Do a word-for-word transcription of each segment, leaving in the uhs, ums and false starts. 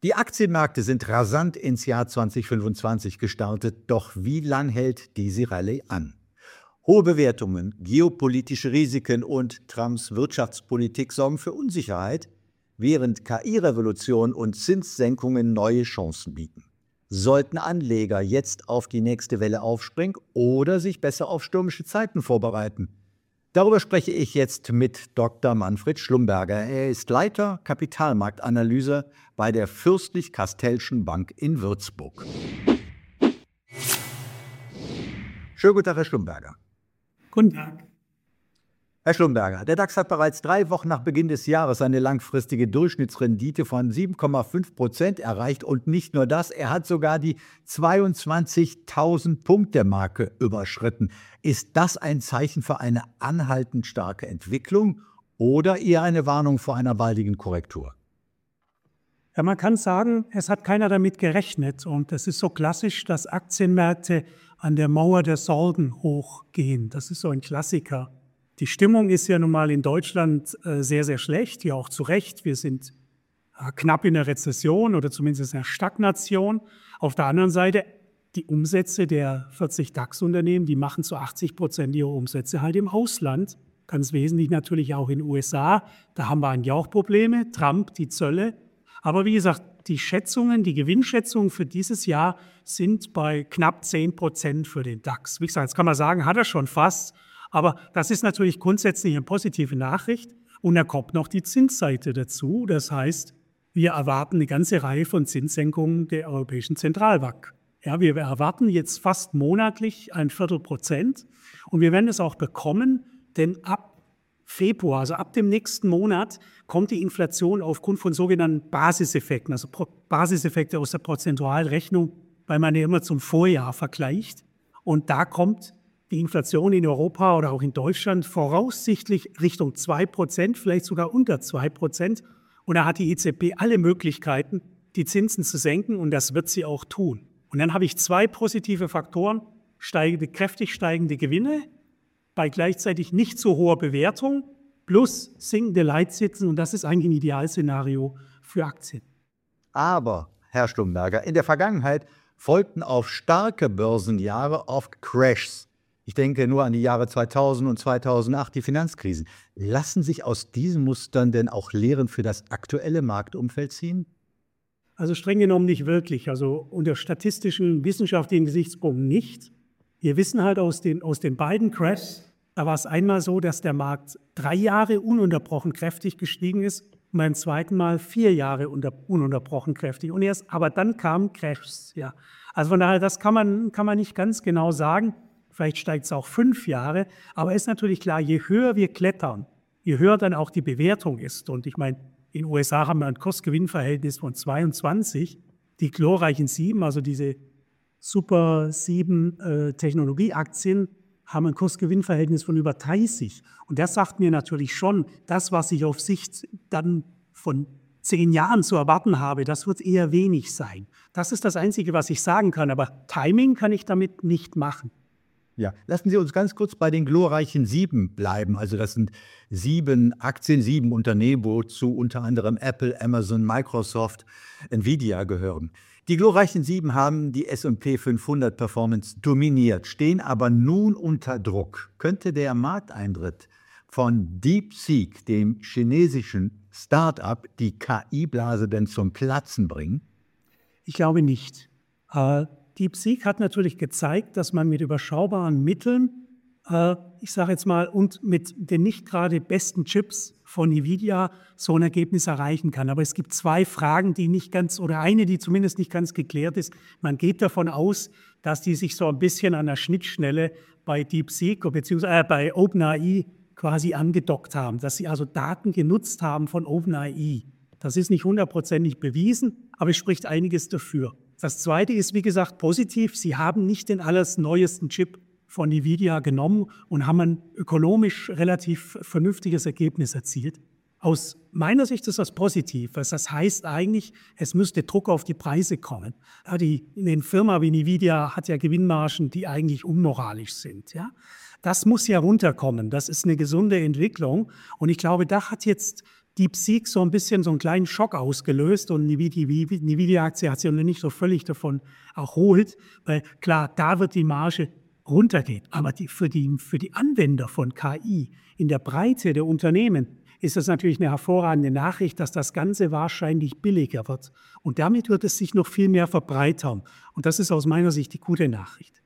Die Aktienmärkte sind rasant ins Jahr zwanzig fünfundzwanzig gestartet, doch wie lang hält diese Rallye an? Hohe Bewertungen, geopolitische Risiken und Trumps Wirtschaftspolitik sorgen für Unsicherheit, während K I-Revolution und Zinssenkungen neue Chancen bieten. Sollten Anleger jetzt auf die nächste Welle aufspringen oder sich besser auf stürmische Zeiten vorbereiten? Darüber spreche ich jetzt mit Doktor Manfred Schlumberger. Er ist Leiter Kapitalmarktanalyse bei der Fürstlich-Kastellschen Bank in Würzburg. Schönen guten Tag, Herr Schlumberger. Guten Tag. Herr Schlumberger, der DAX hat bereits drei Wochen nach Beginn des Jahres eine langfristige Durchschnittsrendite von sieben Komma fünf Prozent erreicht. Und nicht nur das, er hat sogar die zweiundzwanzigtausend Punkte Marke überschritten. Ist das ein Zeichen für eine anhaltend starke Entwicklung oder eher eine Warnung vor einer baldigen Korrektur? Ja, man kann sagen, es hat keiner damit gerechnet. Und das ist so klassisch, dass Aktienmärkte an der Mauer der Sorgen hochgehen. Das ist so ein Klassiker. Die Stimmung ist ja nun mal in Deutschland äh, sehr, sehr schlecht, ja auch zu Recht. Wir sind äh, knapp in der Rezession oder zumindest in der Stagnation. Auf der anderen Seite, die Umsätze der vierzig DAX-Unternehmen, die machen zu achtzig Prozent ihrer Umsätze halt im Ausland. Ganz wesentlich natürlich auch in den U S A. Da haben wir eigentlich auch Probleme, Trump, die Zölle. Aber wie gesagt, die Schätzungen, die Gewinnschätzungen für dieses Jahr sind bei knapp zehn Prozent für den DAX. Wie gesagt, jetzt kann man sagen, hat er schon fast. Aber das ist natürlich grundsätzlich eine positive Nachricht. Und da kommt noch die Zinsseite dazu. Das heißt, wir erwarten eine ganze Reihe von Zinssenkungen der Europäischen Zentralbank. Ja, wir erwarten jetzt fast monatlich ein Viertelprozent. Und wir werden es auch bekommen, denn ab Februar, also ab dem nächsten Monat, kommt die Inflation aufgrund von sogenannten Basiseffekten, also Basiseffekte aus der Prozentualrechnung, weil man ja immer zum Vorjahr vergleicht. Und da kommt die Inflation in Europa oder auch in Deutschland voraussichtlich Richtung zwei Prozent, vielleicht sogar unter zwei Prozent. Und da hat die E Z B alle Möglichkeiten, die Zinsen zu senken, und das wird sie auch tun. Und dann habe ich zwei positive Faktoren: steigende, kräftig steigende Gewinne bei gleichzeitig nicht so hoher Bewertung plus sinkende Leitzinsen, und das ist eigentlich ein Idealszenario für Aktien. Aber, Herr Schlumberger, in der Vergangenheit folgten auf starke Börsenjahre oft Crashs. Ich denke nur an die Jahre zweitausend und zweitausendacht, die Finanzkrisen. Lassen sich aus diesen Mustern denn auch Lehren für das aktuelle Marktumfeld ziehen? Also streng genommen nicht wirklich. Also unter statistischen, wissenschaftlichen Gesichtspunkten nicht. Wir wissen halt aus den, aus den beiden Crashs, da war es einmal so, dass der Markt drei Jahre ununterbrochen kräftig gestiegen ist und beim zweiten Mal vier Jahre unter, ununterbrochen kräftig. Und erst, aber dann kamen Crashs. Ja. Also von daher, das kann man, kann man nicht ganz genau sagen. Vielleicht steigt es auch fünf Jahre, aber ist natürlich klar, je höher wir klettern, je höher dann auch die Bewertung ist. Und ich meine, in den U S A haben wir ein Kursgewinnverhältnis von zweiundzwanzig, die glorreichen sieben, also diese Super sieben äh, Technologieaktien, haben ein Kursgewinnverhältnis von über dreißig. Und das sagt mir natürlich schon, das, was ich auf Sicht dann von zehn Jahren zu erwarten habe, das wird eher wenig sein. Das ist das Einzige, was ich sagen kann, aber Timing kann ich damit nicht machen. Ja, lassen Sie uns ganz kurz bei den glorreichen sieben bleiben. Also das sind sieben Aktien, sieben Unternehmen, wozu unter anderem Apple, Amazon, Microsoft, Nvidia gehören. Die glorreichen sieben haben die S und P fünfhundert Performance dominiert, stehen aber nun unter Druck. Könnte der Markteintritt von DeepSeek, dem chinesischen Start-up, die K I-Blase denn zum Platzen bringen? Ich glaube nicht. Äh, DeepSeek hat natürlich gezeigt, dass man mit überschaubaren Mitteln, äh, ich sage jetzt mal, und mit den nicht gerade besten Chips von Nvidia so ein Ergebnis erreichen kann. Aber es gibt zwei Fragen, die nicht ganz, oder eine, die zumindest nicht ganz geklärt ist. Man geht davon aus, dass die sich so ein bisschen an der Schnittstelle bei DeepSeek beziehungsweise äh, bei OpenAI quasi angedockt haben, dass sie also Daten genutzt haben von OpenAI. Das ist nicht hundertprozentig bewiesen, aber es spricht einiges dafür. Das Zweite ist, wie gesagt, positiv. Sie haben nicht den allerneuesten Chip von Nvidia genommen und haben ein ökonomisch relativ vernünftiges Ergebnis erzielt. Aus meiner Sicht ist das positiv. Das heißt eigentlich, es müsste Druck auf die Preise kommen. Ja, die, eine Firma wie Nvidia hat ja Gewinnmargen, die eigentlich unmoralisch sind. Ja? Das muss ja runterkommen. Das ist eine gesunde Entwicklung. Und ich glaube, da hat jetzt DeepSeek so ein bisschen so einen kleinen Schock ausgelöst und die Nvidia-Aktie hat sich noch nicht so völlig davon erholt, weil klar, da wird die Marge runtergehen. Aber die, für, die, für die Anwender von K I in der Breite der Unternehmen ist das natürlich eine hervorragende Nachricht, dass das Ganze wahrscheinlich billiger wird. Und damit wird es sich noch viel mehr verbreitern. Und das ist aus meiner Sicht die gute Nachricht.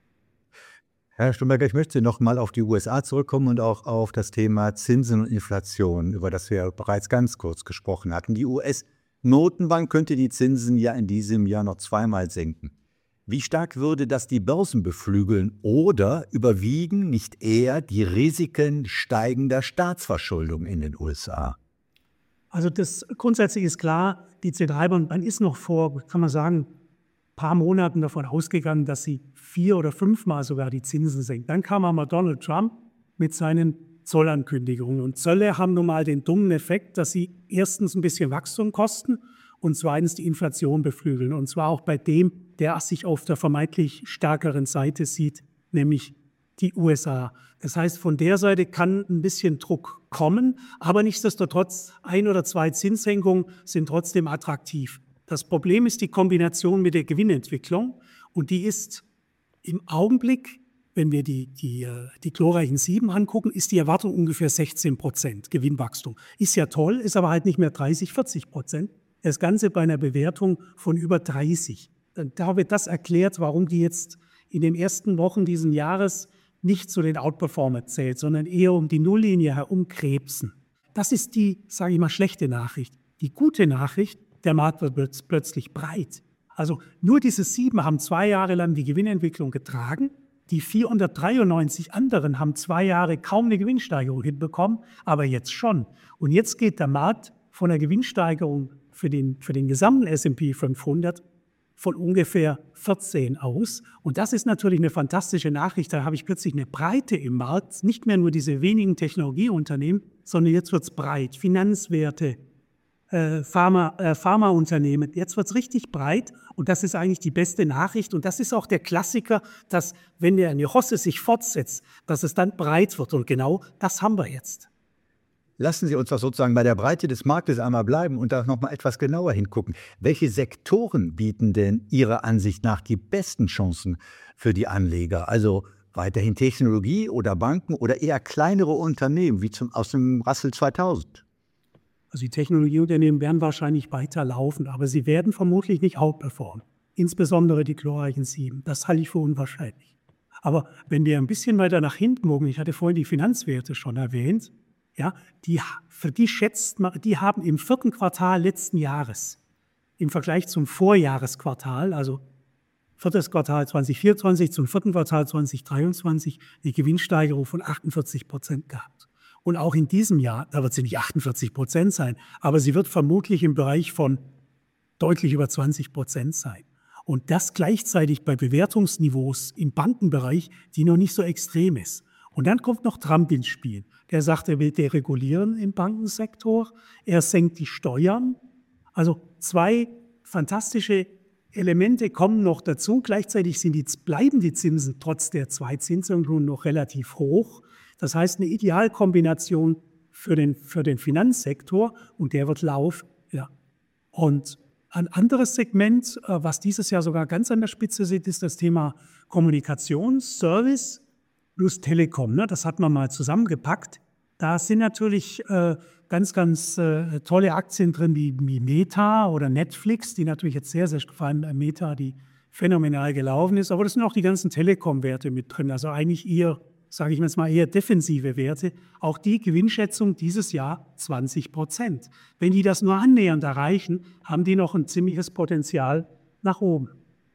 Herr Stumberger, ich möchte noch mal auf die U S A zurückkommen und auch auf das Thema Zinsen und Inflation, über das wir bereits ganz kurz gesprochen hatten. Die U S-Notenbank könnte die Zinsen ja in diesem Jahr noch zweimal senken. Wie stark würde das die Börsen beflügeln oder überwiegen nicht eher die Risiken steigender Staatsverschuldung in den U S A? Also das grundsätzlich ist klar, die Zentralbank, man ist noch vor, kann man sagen, paar Monaten davon ausgegangen, dass sie vier- oder fünfmal sogar die Zinsen senkt. Dann kam einmal Donald Trump mit seinen Zollankündigungen. Und Zölle haben nun mal den dummen Effekt, dass sie erstens ein bisschen Wachstum kosten und zweitens die Inflation beflügeln. Und zwar auch bei dem, der sich auf der vermeintlich stärkeren Seite sieht, nämlich die U S A. Das heißt, von der Seite kann ein bisschen Druck kommen, aber nichtsdestotrotz ein oder zwei Zinssenkungen sind trotzdem attraktiv. Das Problem ist die Kombination mit der Gewinnentwicklung und die ist im Augenblick, wenn wir die, die, die glorreichen Sieben angucken, ist die Erwartung ungefähr sechzehn Prozent Gewinnwachstum. Ist ja toll, ist aber halt nicht mehr dreißig, vierzig Prozent. Das Ganze bei einer Bewertung von über dreißig. Da wird das erklärt, warum die jetzt in den ersten Wochen dieses Jahres nicht zu den Outperformer zählt, sondern eher um die Nulllinie herumkrebsen. Das ist die, sage ich mal, schlechte Nachricht. Die gute Nachricht, der Markt wird plötzlich breit. Also nur diese sieben haben zwei Jahre lang die Gewinnentwicklung getragen. Die vierhundertdreiundneunzig anderen haben zwei Jahre kaum eine Gewinnsteigerung hinbekommen, aber jetzt schon. Und jetzt geht der Markt von einer Gewinnsteigerung für den, für den gesamten S und P fünfhundert von ungefähr vierzehn aus. Und das ist natürlich eine fantastische Nachricht. Da habe ich plötzlich eine Breite im Markt. Nicht mehr nur diese wenigen Technologieunternehmen, sondern jetzt wird es breit. Finanzwerte, Äh, Pharma, äh, Pharmaunternehmen. Jetzt wird es richtig breit und das ist eigentlich die beste Nachricht. Und das ist auch der Klassiker, dass wenn der eine Hosse sich fortsetzt, dass es dann breit wird. Und genau das haben wir jetzt. Lassen Sie uns doch sozusagen bei der Breite des Marktes einmal bleiben und da noch mal etwas genauer hingucken. Welche Sektoren bieten denn Ihrer Ansicht nach die besten Chancen für die Anleger? Also weiterhin Technologie oder Banken oder eher kleinere Unternehmen wie zum, aus dem Russell zweitausend? Also die Technologieunternehmen werden wahrscheinlich weiterlaufen, aber sie werden vermutlich nicht outperformen. Insbesondere die glorreichen Sieben. Das halte ich für unwahrscheinlich. Aber wenn wir ein bisschen weiter nach hinten gucken, ich hatte vorhin die Finanzwerte schon erwähnt, ja, die, für die schätzt man, die haben im vierten Quartal letzten Jahres im Vergleich zum Vorjahresquartal, also viertes Quartal zwanzig vierundzwanzig zum vierten Quartal zwanzig dreiundzwanzig, eine Gewinnsteigerung von achtundvierzig Prozent gehabt. Und auch in diesem Jahr, da wird sie nicht achtundvierzig Prozent sein, aber sie wird vermutlich im Bereich von deutlich über zwanzig Prozent sein. Und das gleichzeitig bei Bewertungsniveaus im Bankenbereich, die noch nicht so extrem ist. Und dann kommt noch Trump ins Spiel. Der sagt, er will deregulieren im Bankensektor, er senkt die Steuern. Also zwei fantastische Elemente kommen noch dazu. Gleichzeitig sind die, bleiben die Zinsen trotz der zwei Zinserhöhungen noch relativ hoch. Das heißt, eine Idealkombination für den, für den Finanzsektor und der wird laufen. Ja. Und ein anderes Segment, was dieses Jahr sogar ganz an der Spitze sieht, ist das Thema Kommunikation, Service plus Telekom. Ne? Das hat man mal zusammengepackt. Da sind natürlich äh, ganz, ganz äh, tolle Aktien drin, wie, wie Meta oder Netflix, die natürlich jetzt sehr, sehr, vor allem Meta, die phänomenal gelaufen ist. Aber das sind auch die ganzen Telekom-Werte mit drin. Also eigentlich eher, sage ich jetzt mal, eher defensive Werte. Auch die Gewinnschätzung dieses Jahr zwanzig Prozent. Wenn die das nur annähernd erreichen, haben die noch ein ziemliches Potenzial nach oben.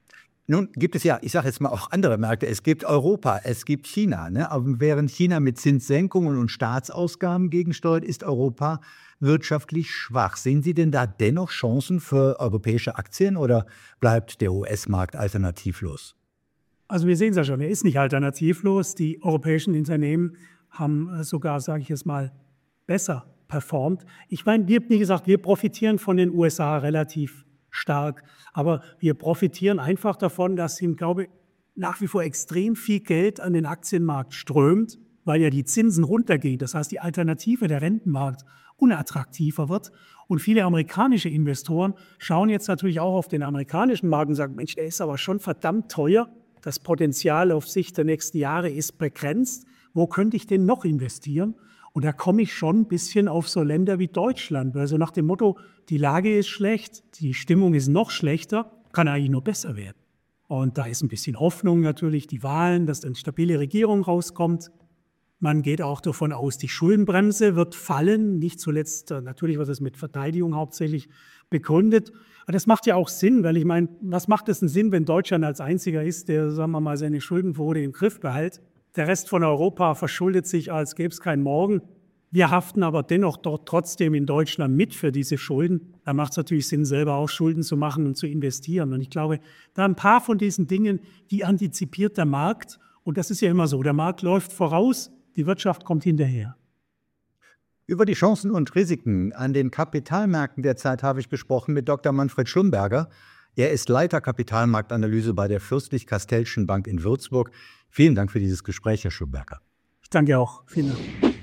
Nun gibt es ja, ich sage jetzt mal auch andere Märkte. Es gibt Europa, es gibt China. Ne? Aber während China mit Zinssenkungen und Staatsausgaben gegensteuert, ist Europa wirtschaftlich schwach. Sehen Sie denn da dennoch Chancen für europäische Aktien oder bleibt der U S-Markt alternativlos? Also wir sehen es ja schon, er ist nicht alternativlos. Die europäischen Unternehmen haben sogar, sage ich jetzt mal, besser performt. Ich meine, wir, wie gesagt, wir profitieren von den U S A relativ stark, aber wir profitieren einfach davon, dass ihm, glaube ich, nach wie vor extrem viel Geld an den Aktienmarkt strömt, weil ja die Zinsen runtergehen. Das heißt, die Alternative, der Rentenmarkt unattraktiver wird. Und viele amerikanische Investoren schauen jetzt natürlich auch auf den amerikanischen Markt und sagen, Mensch, der ist aber schon verdammt teuer. Das Potenzial auf Sicht der nächsten Jahre ist begrenzt. Wo könnte ich denn noch investieren? Und da komme ich schon ein bisschen auf so Länder wie Deutschland. Also nach dem Motto, die Lage ist schlecht, die Stimmung ist noch schlechter, kann eigentlich nur besser werden. Und da ist ein bisschen Hoffnung natürlich, die Wahlen, dass eine stabile Regierung rauskommt. Man geht auch davon aus, die Schuldenbremse wird fallen. Nicht zuletzt natürlich, was es mit Verteidigung hauptsächlich begründet. Aber das macht ja auch Sinn, weil ich meine, was macht es denn Sinn, wenn Deutschland als einziger ist, der, sagen wir mal, seine Schuldenquote im Griff behält? Der Rest von Europa verschuldet sich, als gäbe es keinen Morgen. Wir haften aber dennoch dort trotzdem in Deutschland mit für diese Schulden. Da macht es natürlich Sinn, selber auch Schulden zu machen und zu investieren. Und ich glaube, da ein paar von diesen Dingen, die antizipiert der Markt. Und das ist ja immer so, der Markt läuft voraus, die Wirtschaft kommt hinterher. Über die Chancen und Risiken an den Kapitalmärkten derzeit habe ich gesprochen mit Doktor Manfred Schlumberger. Er ist Leiter Kapitalmarktanalyse bei der Fürstlich-Kastellschen Bank in Würzburg. Vielen Dank für dieses Gespräch, Herr Schlumberger. Ich danke auch. Vielen Dank.